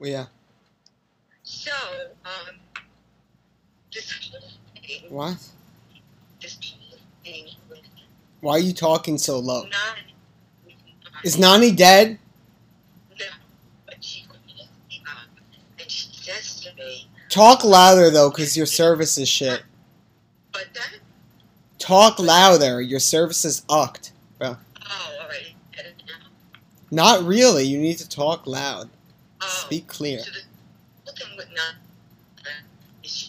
Yeah. So, this whole thing. What? This whole thing with Why are you talking so low? Nani. Is Nani dead? No, but she called me up and she says to me, Talk louder though, cause your service is shit. but then, Talk louder. Your service is ucked, bro. oh, alright, get it now. Not really. You need to talk loud. Oh, Speak clear. so the whole thing with Nani is she,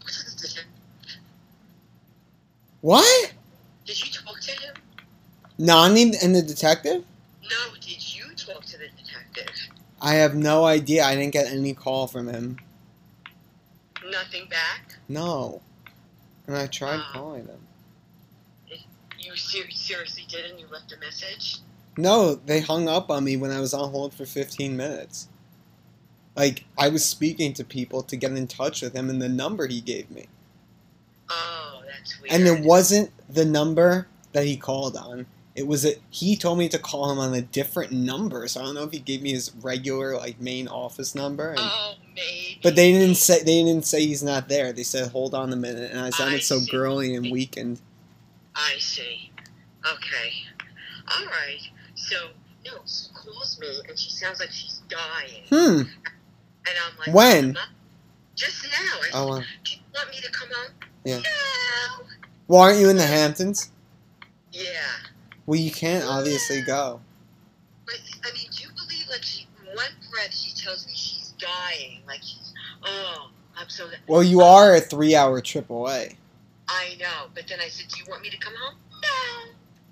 What? did you talk to him? Nani and the detective? No, did you talk to the detective? I have no idea. I didn't get any call from him. Nothing back? No. And I tried calling them. You seriously did and you left a message? No, they hung up on me when I was on hold for 15 minutes. Like, I was speaking to people to get in touch with him and the number he gave me. Oh, that's weird. And it wasn't the number that he called on. It was he told me to call him on a different number, so I don't know if he gave me his regular like main office number. And, oh, maybe. but they didn't say he's not there. They said hold on a minute, and I sounded so see. girly and weakened. I see. Okay. All right. So, no, she calls me and she sounds like she's dying. And I'm like, When? Just now. I Oh, said, do you want me to come home? Yeah. No. Well, aren't you in the Hamptons? Yeah. Well, you can't obviously go. But, I mean, do you believe, like, in one breath she tells me she's dying? Like, I'm so... Well, you are a 3-hour trip away. I know, but then I said, do you want me to come home? No.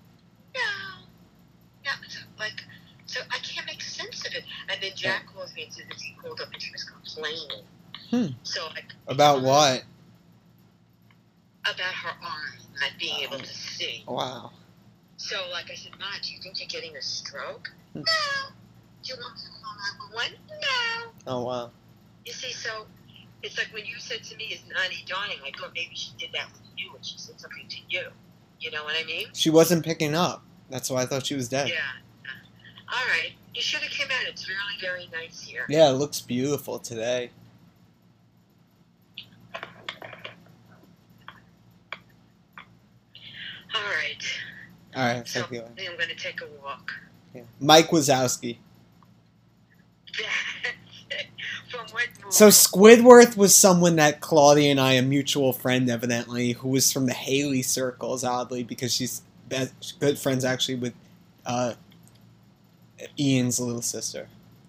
So I can't make sense of it. And then Jack calls me and says that she called up and she was complaining. So About what? About her arm not being able to see. Wow. So, like I said, Ma, do you think you're getting a stroke? No. Do you want to call 911? No. Oh, wow. You see, so it's like when you said to me, is Nani dying? I thought maybe she did that with you and she said something to you. You know what I mean? She wasn't picking up. That's why I thought she was dead. Yeah. All right. You should have come out. It's really very nice here. Yeah, it looks beautiful today. All right. All right, So thank you. I'm going to take a walk. Yeah. Mike Wazowski. From what movie? So Squidward was someone that Claudia and I, a mutual friend evidently, who was from the Haley circles, oddly, because she's good friends actually with Ian's little sister.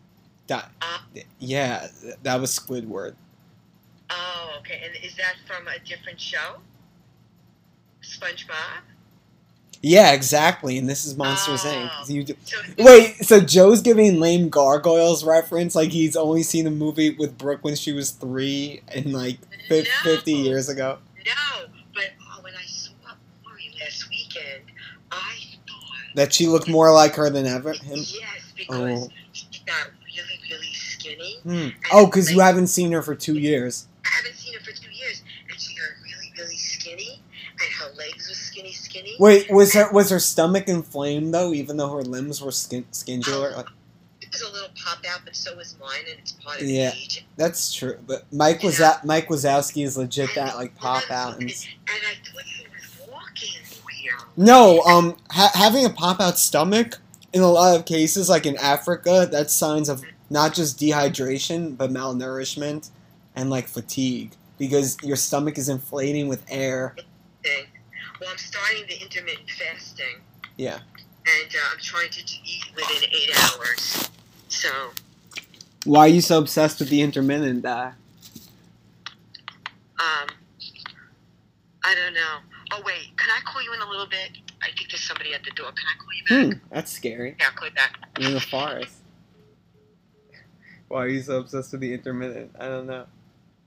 Yeah, that was Squidward. Oh, okay. And is that from a different show? SpongeBob? Yeah, exactly. And this is Monsters Inc. So Wait, so Joe's giving lame Gargoyles reference like he's only seen a movie with Brooke when she was 3 and like 50 years ago? No, but when I saw Maury last weekend, I thought... That she looked more like her than ever? Him? Yes, because she got really, really skinny. Oh, because you haven't seen her for 2 years. I haven't seen her for 2 years, and she got really, really skinny, and her legs were skinny. Wait, was her stomach inflamed though, even though her limbs were skindular? It was a little pop out, but so was mine, and it's part of the age. That's true. But Mike Wazowski is legit that like pop out and I thought he was walking weird. No, having a pop out stomach in a lot of cases, like in Africa, that's signs of not just dehydration but malnourishment and like fatigue because your stomach is inflating with air. Well, I'm starting the intermittent fasting. Yeah. And I'm trying to eat within 8 hours. So. Why are you so obsessed with the intermittent? I don't know. Oh, wait. Can I call you in a little bit? I think there's somebody at the door. Can I call you back? That's scary. Yeah, I'll call you back. You're in the forest. Why are you so obsessed with the intermittent? I don't know.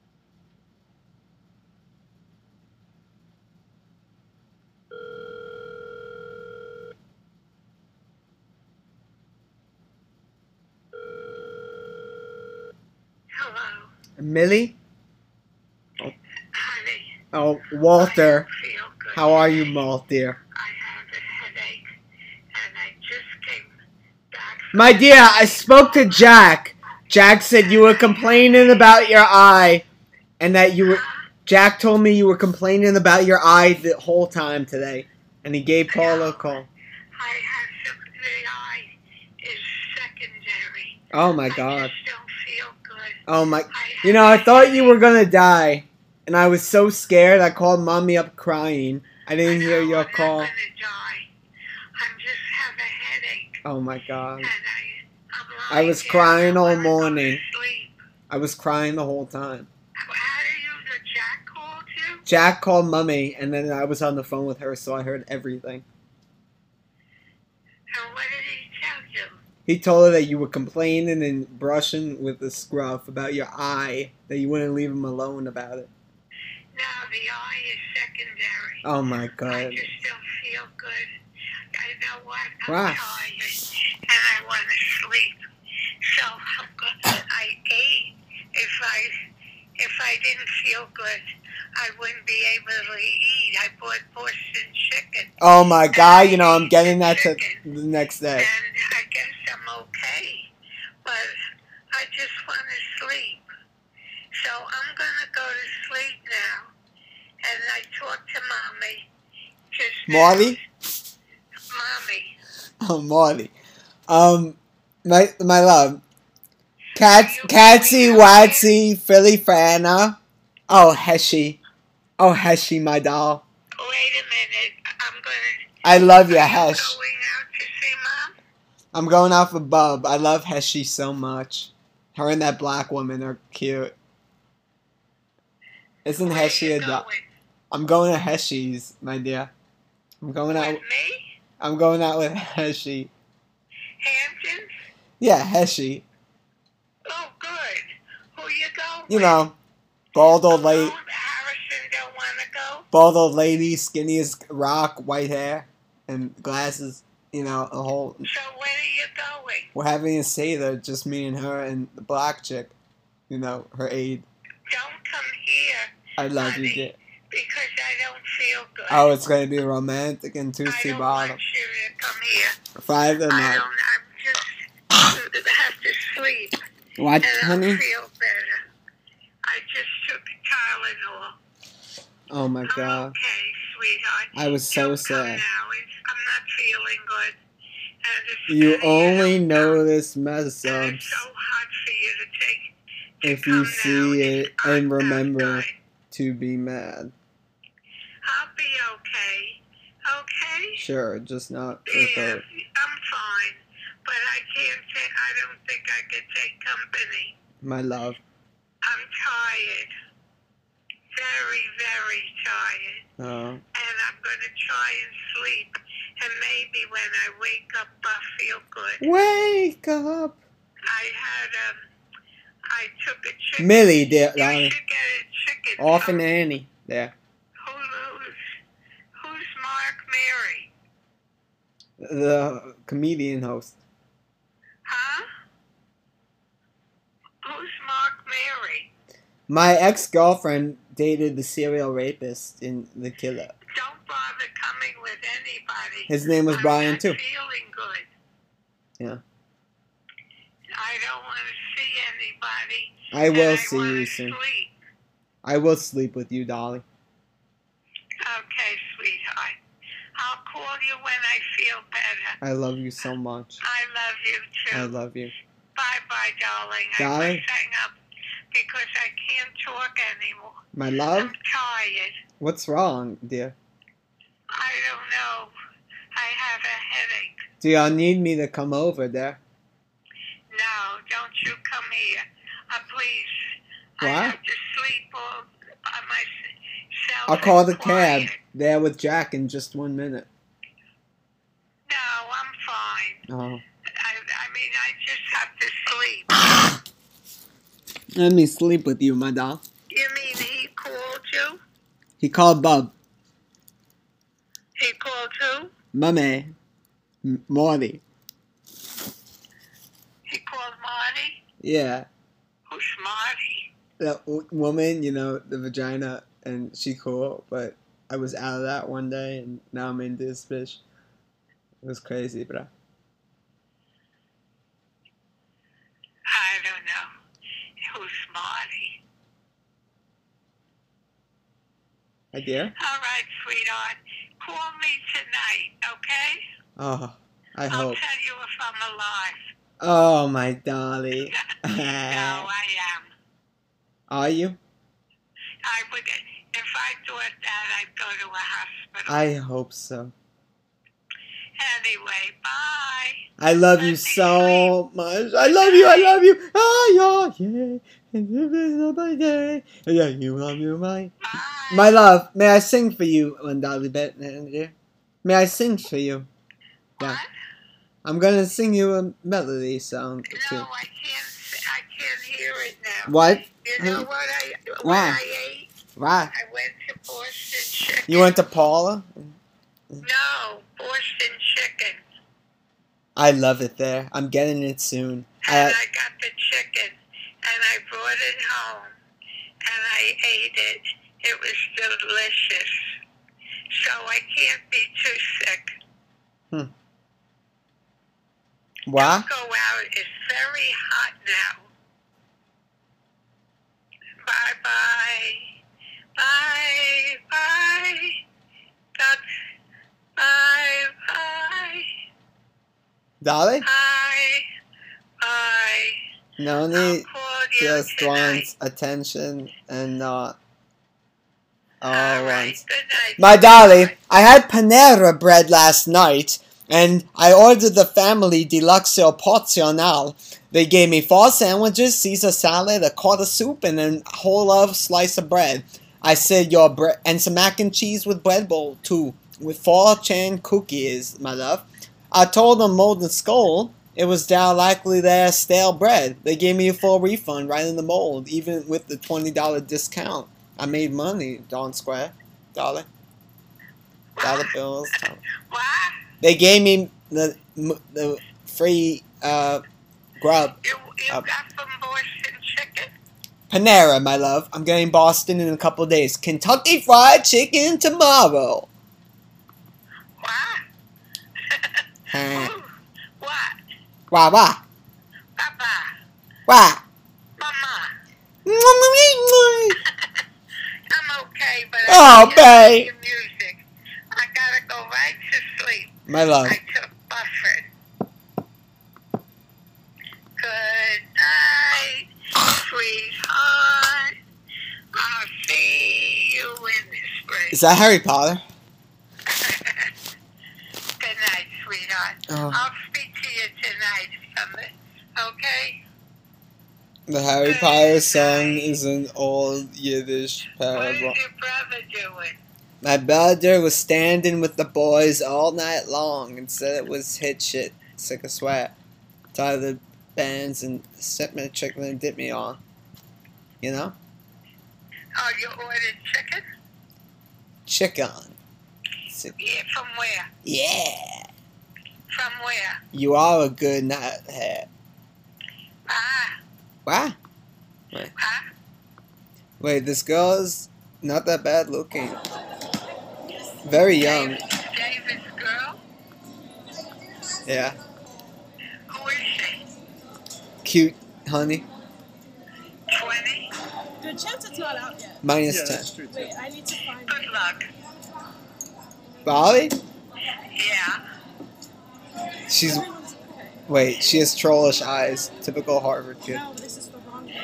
Hello. Millie? Honey. Oh, Walter. I feel good. How are you, Malt, dear? I have a headache, and I just came back. My dear, I spoke to Jack. Jack said you were complaining about your eye, and that you were. Jack told me you were complaining about your eye the whole time today, and he gave Paula a call. I have the eye is secondary. Oh my God. I just don't feel good. Oh my. You know, I thought you were gonna die, and I was so scared. I called mommy up crying. I didn't hear your call. I'm gonna die. I just have a headache. Oh my God. And I was crying all morning. I was crying the whole time. How do you, Jack called you? Jack called mommy, and then I was on the phone with her, so I heard everything. And what did he tell you? He told her that you were complaining and brushing with the scruff about your eye, that you wouldn't leave him alone about it. No, the eye is secondary. Oh my God. I just don't feel good. I know what? I'm Wow. tired, and I want to sleep. So I ate. If I didn't feel good, I wouldn't be able to eat. I bought Boston chicken. Oh my God, you know, I'm getting that to the next day. And I guess I'm okay. But I just want to sleep. So I'm going to go to sleep now. And I talked to Mommy. Just Marty? Mommy. Oh, Marty. My love. Catsy, Watsy, Philly Fana. Oh, Heshy. Oh, Heshy, my doll. Wait a minute. I'm going to... I love you, Hesh. Going out to see Mom? I'm going out for Bub. I love Heshy so much. Her and that black woman are cute. Isn't Heshy a doll? I'm going to Heshy's, my dear. I'm going out... With me? I'm going out with Heshy. Hamptons? Yeah, Heshy. Oh, good. Who you going You know, bald old lady. Harrison don't want to go? Bald old lady, skinny as rock, white hair, and glasses. You know, a whole... So when are you going? We're having a Seder, just me and her and the black chick. You know, her aide. Don't come here. I love honey, you, dear. Because I don't feel good. Oh, it's going to be romantic and I Tuesday don't bottom. want you to come here. Friday I night. don't. I'm just have to sleep. What, And honey? I feel better. I just took Tylenol. Oh my I'm God. okay, sweetheart. I was so Don't come sad. now. I'm not feeling good. And it's You getting only out. notice And mess it's ups so hot for you to take. To if you come now. see it It's and hot remember outside. to be mad. I'll be okay. Okay? Sure, just not for Yeah, her. I'm fine. But I can't take, I don't think I could take company. My love. I'm tired. Very, very tired. Oh. And I'm going to try and sleep. And maybe when I wake up, I'll feel good. Wake up! I took a chicken. Millie, dear You darling. should get a chicken. Off and Annie. There. Who's Mark Mary? The comedian host. Huh? Who's Mark Mary? My ex-girlfriend dated the serial rapist in The Killer. Don't bother coming with anybody. His name was Brian, I'm not too. feeling good. Yeah. I don't want to see anybody. I will and see I you wanna soon. Sleep. I will sleep with you, darling. Okay, sweetheart. I'll call you when I feel better. I love you so much. I love you too. I love you. Bye-bye, darling. Darling? I must hang up because I can't talk anymore. My love? I'm tired. What's wrong, dear? I don't know. I have a headache. Do y'all need me to come over there? No, don't you come here. Please. What? I have to sleep all by myself. I'll call the and quiet. cab there with Jack in just 1 minute. No, I'm fine. Oh. I mean, I just have to sleep. Let me sleep with you, my doll. You mean he called you? He called Bub. He called who? Mummy. Marty. He called Marty? Yeah. Who's Marty? That woman, you know, the vagina, and she cool, but I was out of that one day, and now I'm into this fish. It was crazy, bro. I don't know. My dear. All right, sweetheart. Call me tonight, okay? Oh, I I'll hope. tell you if I'm alive. Oh, my dolly. No, I am. Are you? I would, if I thought that, I'd go to a hospital. I hope so. Anyway, bye. I love you so much. I love you. I love you. Oh, yeah. Yeah, you love you, my. Bye. My love, may I sing for you, Dolly Bet? May I sing for you? Yeah. What? I'm gonna sing you a melody song or two. No, I can't hear it now. What? You know what Why? I ate? Why? I went to Boston Chicken. You went to Paula? No, Boston Chicken. I love it there. I'm getting it soon. And I got the chicken, and I brought it home, and I ate it. It was delicious. So I can't be too sick. Why? Don't go out. It's very hot now. Bye-bye. Bye-bye. Ducks. Bye-bye. Dolly? Bye-bye. Noni I'll call you just tonight. wants attention and not all All right. wants. Good night. My dolly, I had Panera bread last night, and I ordered the family deluxe porcional. They gave me 4 sandwiches, Caesar salad, a quart of soup, and a whole slice of bread. I said your bread and some mac and cheese with bread bowl too, with 4 chan cookies, my love. I told them Molden Skull it was down likely their stale bread. They gave me a full refund right in the mold, even with the $20 discount. I made money, Dawn Square, dollar bills. What? They gave me the free grub. You got from Boston Chicken? Panera, my love. I'm getting Boston in a couple of days. Kentucky Fried Chicken tomorrow. What? Ooh, what? Wah wah. Papa. Wah. Mama. I'm okay, but Oh, I can't hear babe. your music. I gotta go right to sleep. My love. I took Buffett. Good night, sweetheart. I'll see you in the spring. Is that Harry Potter? Good night, sweetheart. Oh. I'll speak to you tonight, okay? The Harry Potter song is an old Yiddish What parable. is your brother doing? My brother was standing with the boys all night long and said it was hit shit. Sick of sweat. Tired of the bands and sent me a chicken and dipped me on. You know? Oh, you ordered chicken? Chicken. Yeah, from where? Yeah. From where? You are a good nighthead. Ah, What? huh? Wait, this girl is not that bad looking. Very young. David's girl? Yeah. Who is she? Cute, honey. 20? Good chance it's not out yet. Minus Yeah, 10. that's true too. Wait, I need to find Good it. luck. Bali? Yeah. She's. Everyone's okay. Wait, she has trollish eyes. Typical Harvard kid. No, this is the wrong one.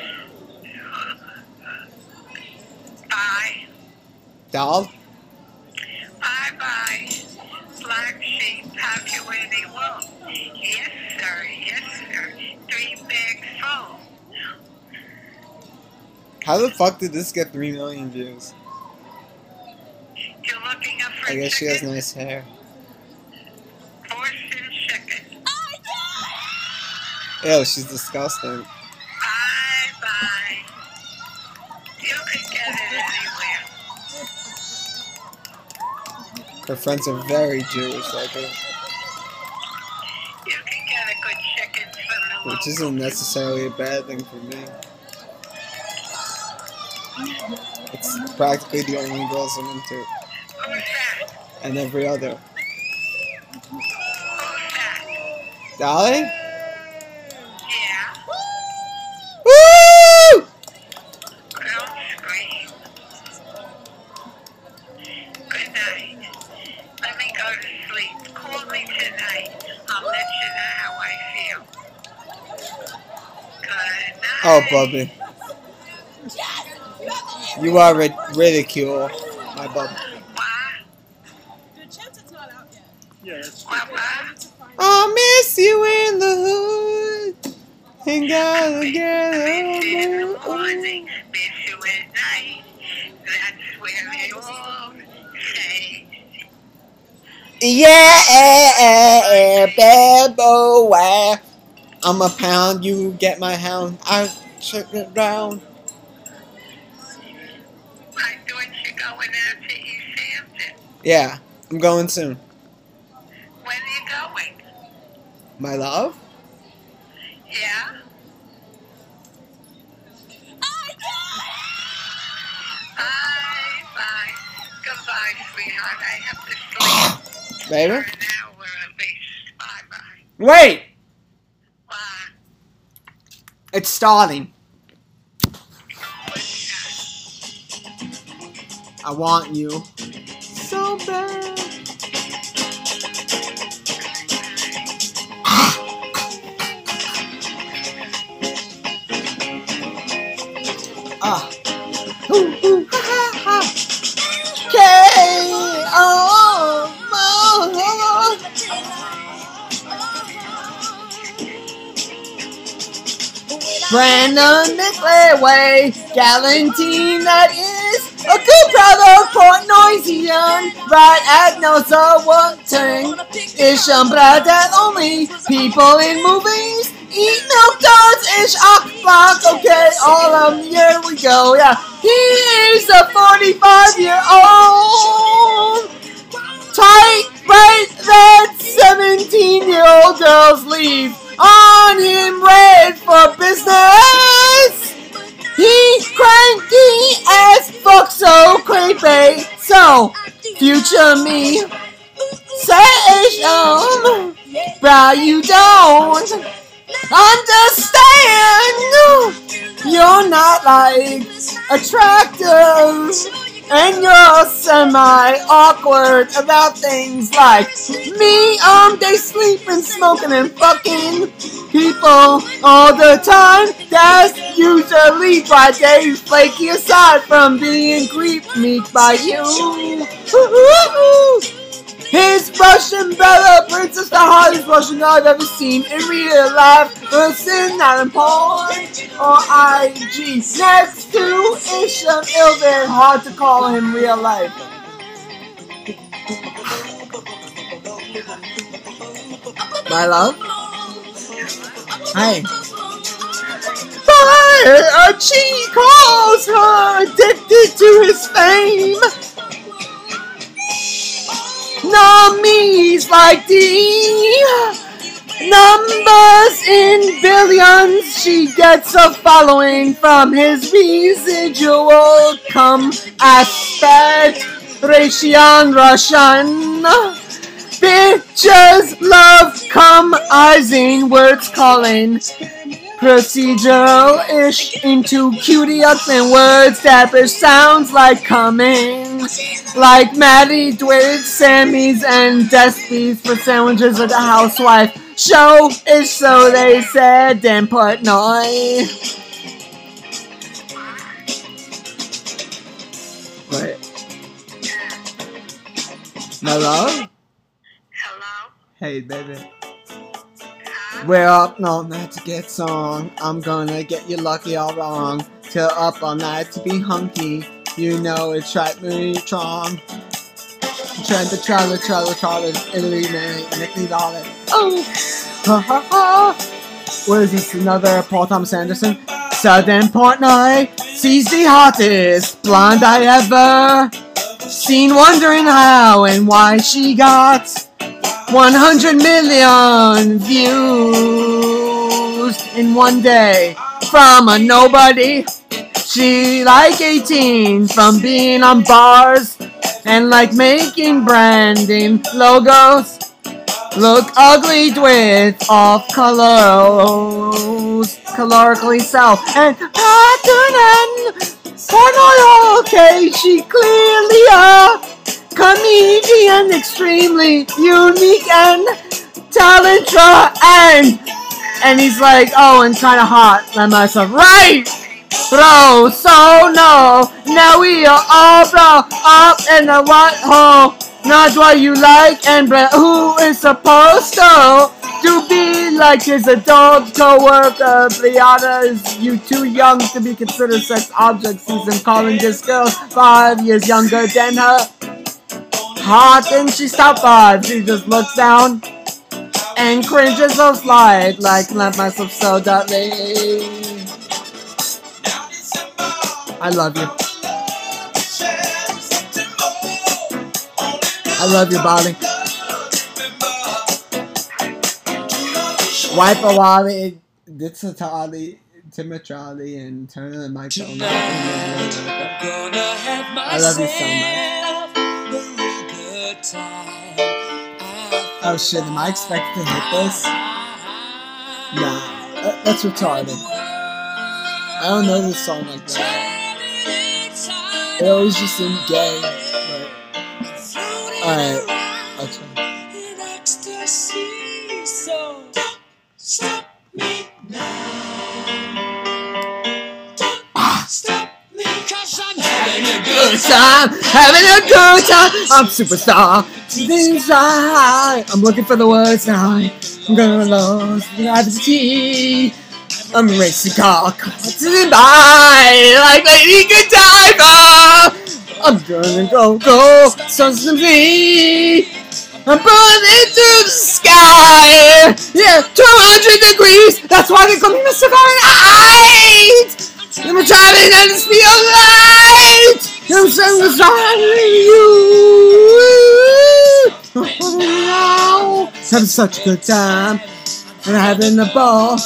Bye. Doll? Bye-bye. Black sheep, have you any wool? Yes, sir. Yes, sir. 3 bags full. How the fuck did this get 3 million views? You're looking up for I guess she has chicken? nice hair. Boston chicken. Ew, she's disgusting. Bye-bye. You can get it anywhere. Her friends are very Jewish, like her, You can get a good chicken from the which local. isn't necessarily a bad thing for me. It's practically the only girls I'm into, Who's that? and every other. Who's that? Dolly? Yeah. Woo! Don't scream. Oh, Bubby. You are ridicule, my bub. The chapter's not out yet. Yeah, that's I need to find I'll miss you in the hood. And gotta get Miss in the over. morning, miss you at night. That's where it all stays. Yeah, bad boy. I'm a pound, you get my hound. I check it round. I thought you're going out to East Hampton. Yeah, I'm going soon. When are you going? My love? Yeah? Bye. Goodbye, sweetheart. I have to sleep Baby? for an hour at least. Bye-bye. Wait! Bye. It's starting. I want you so bad. Ah. Ooh, ooh, ha, ha, ha. Brandon Nickleway, Galantine, that is a good brother, Portnoysian, right at Nosa Watering, Isham that only people in movies eat milk duds, ish block, okay, all of them, here we go, yeah, he is a 45-year-old, tight, right, that 17-year-old girls leave on him red for business. He cranky as fuck, so creepy. So, future me, say but you don't understand. You're not like attractive. And you're semi-awkward about things like me, they sleeping, smoking, and fucking people all the time. That's usually why they flaky aside from being creeped by you. His Russian Bella Princess, the hottest Russian I've ever seen in real life. Listen, not in porn or IG. Next to Isham Ilvin, hard to call him real life. My love? Hey. But she calls her addicted to his fame. Nummies like the numbers in billions. She gets a following from his residual come aspect ratio Russian. Bitches love come Eising words calling. Procedural-ish into cutie and words dapper sounds like coming. Like Maddie with Sammy's and Despies for sandwiches at the housewife show is so they said Dan Portnoy. Wait. My love? Hello? Hey, baby. We're up all night to get song. I'm gonna get you lucky all wrong. Till up all night to be hunky. You know it's right, me Tron. Trying to Charlie, Italy, Nicky Dollar. Oh! Ha ha ha! What is this? Another Paul Thomas Anderson? Southern Portnoy sees the hottest blonde I ever seen, wondering how and why she got 100 million views in one day from a nobody. She like 18 from being on bars and like making branding logos look ugly with off colors, colorically so. And Pattern Portnoy, okay, she clearly a comedian, extremely unique and talented and And he's like, oh, and kind of hot. And myself, right! Bro, so no. Now we are all blow up in the white hole. Not what you like, and who is supposed to be like his adult co-worker. Brianna is you too young to be considered sex objects. He's in calling this girl 5 years younger than her. Hot and she's top 5. She just looks down and cringes so slide like let myself so darling. I love you. I love you, Bali. Wipe a Wally, Ditsa Tali, Timitrali, and turn the mic on. I love you so much. Oh shit, am I expected to hit this? Nah, that's retarded. I don't know this song like that. It always just seemed gay, but... Alright, I'll try. Stop me now. Stop me, 'cause I'm having a good time, having a good time. I'm superstar. Inside. I'm looking for the words now. I'm gonna lose the identity. I'm racing car, passing by like Lady Godiva. I'm gonna go, sons of me. I'm burning through the sky. Yeah, 200 degrees. That's why they call me Mr. Fahrenheit. I'm driving at the speed of light. I'm beside you. Having such a good time. And having a ball.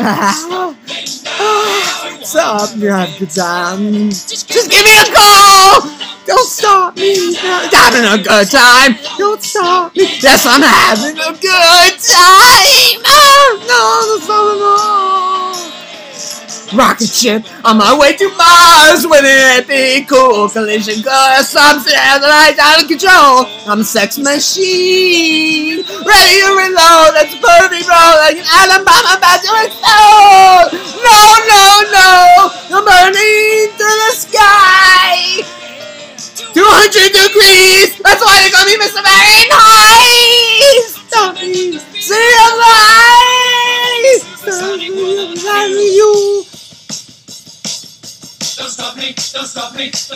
Stop, you have a good time. Just give me a call. Don't stop me. Having a good time. Don't stop me. Yes, I'm having a good time. Oh, no, that's not enough. Rocket ship on my way to Mars. Wouldn't it be cool? Collision course. I'm out of control. I'm a sex machine. Ready to reload. That's a perfect roll. Like an atom bomb about to explode. No, no, no. I'm burning through the sky. 200 degrees. That's why they call me Mr. Fahrenheit. Stop me. See your life. Stop me. You. Don't stop me, don't stop me.